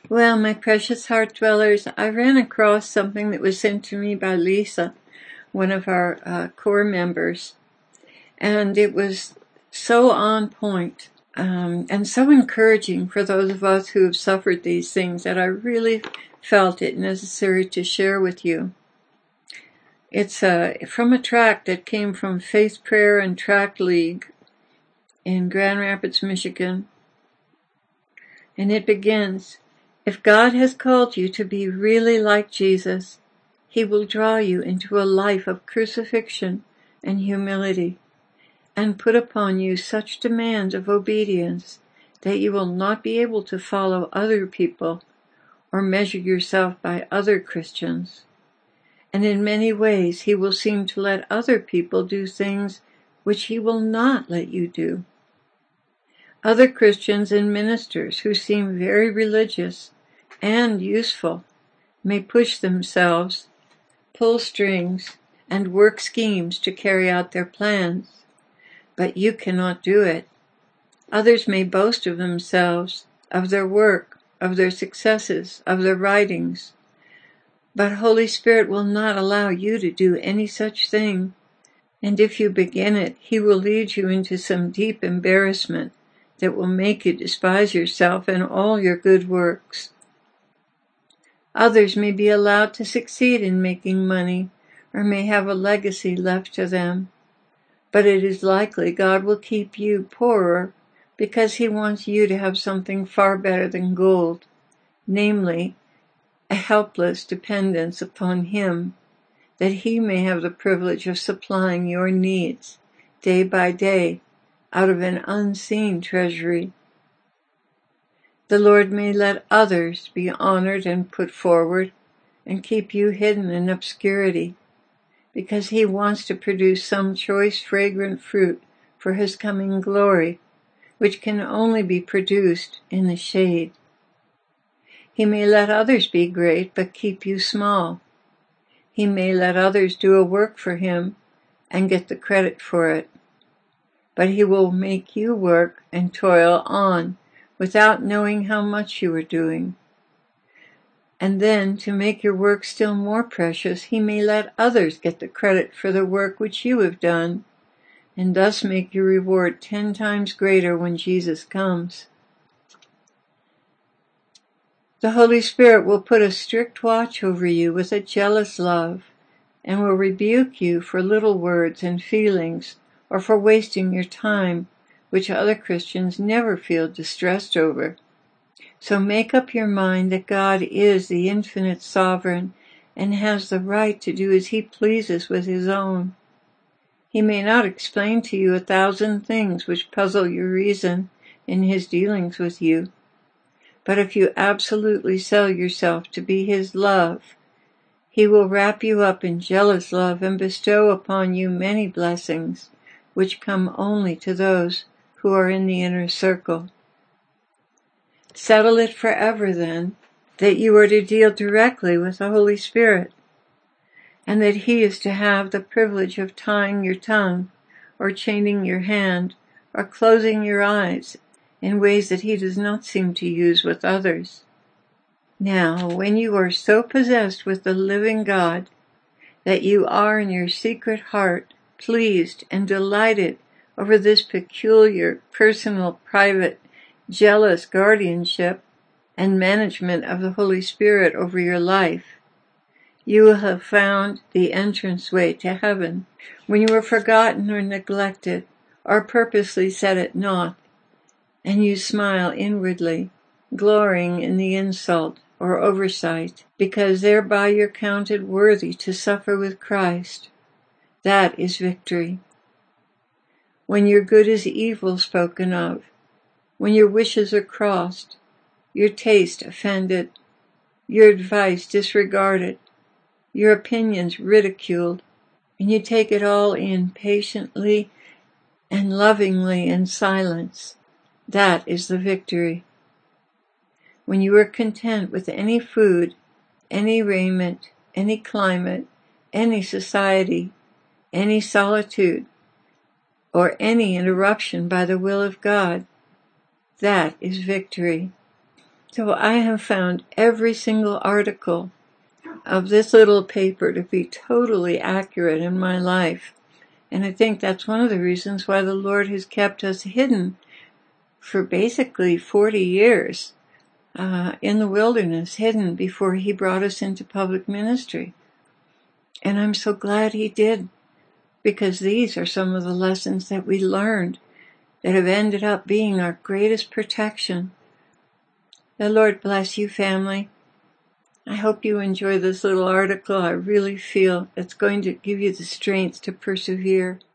Well, my precious heart dwellers, I ran across something that was sent to me by Lisa, one of our core members, and it was so on point and so encouraging for those of us who have suffered these things that I really felt it necessary to share with you. It's from a tract that came from Faith, Prayer, and Tract League in Grand Rapids, Michigan, and it begins, "If God has called you to be really like Jesus, He will draw you into a life of crucifixion and humility, and put upon you such demands of obedience that you will not be able to follow other people or measure yourself by other Christians. And in many ways He will seem to let other people do things which He will not let you do. Other Christians and ministers who seem very religious and useful may push themselves, pull strings, and work schemes to carry out their plans, but you cannot do it. Others may boast of themselves, of their work, of their successes, of their writings, but Holy Spirit will not allow you to do any such thing, and if you begin it, He will lead you into some deep embarrassment that will make you despise yourself and all your good works. Others may be allowed to succeed in making money, or may have a legacy left to them, but it is likely God will keep you poorer because He wants you to have something far better than gold, namely, a helpless dependence upon Him, that He may have the privilege of supplying your needs day by day out of an unseen treasury. The Lord may let others be honored and put forward and keep you hidden in obscurity, because He wants to produce some choice fragrant fruit for His coming glory, which can only be produced in the shade. He may let others be great, but keep you small. He may let others do a work for Him and get the credit for it, but He will make you work and toil on without knowing how much you are doing. And then, to make your work still more precious, He may let others get the credit for the work which you have done, and thus make your reward 10 times greater when Jesus comes. The Holy Spirit will put a strict watch over you with a jealous love, and will rebuke you for little words and feelings, or for wasting your time, which other Christians never feel distressed over. So make up your mind that God is the infinite sovereign and has the right to do as He pleases with His own. He may not explain to you 1,000 things which puzzle your reason in His dealings with you, but if you absolutely sell yourself to be His love, He will wrap you up in jealous love and bestow upon you many blessings, which come only to those who are in the inner circle. Settle it forever, then, that you are to deal directly with the Holy Spirit, and that He is to have the privilege of tying your tongue, or chaining your hand, or closing your eyes in ways that He does not seem to use with others. Now, when you are so possessed with the living God that you are in your secret heart pleased and delighted over this peculiar, personal, private, jealous guardianship and management of the Holy Spirit over your life, you will have found the entranceway to heaven. When you are forgotten or neglected, or purposely set at naught, and you smile inwardly, glorying in the insult or oversight, because thereby you're counted worthy to suffer with Christ, that is victory. When your good is evil spoken of, when your wishes are crossed, your taste offended, your advice disregarded, your opinions ridiculed, and you take it all in patiently and lovingly in silence, that is the victory. When you are content with any food, any raiment, any climate, any society, any solitude, or any interruption by the will of God, that is victory. So I have found every single article of this little paper to be totally accurate in my life. And I think that's one of the reasons why the Lord has kept us hidden for basically 40 years in the wilderness, hidden before he brought us into public ministry. And I'm so glad he did, because these are some of the lessons that we learned that have ended up being our greatest protection. The Lord bless you, family. I hope you enjoy this little article. I really feel it's going to give you the strength to persevere.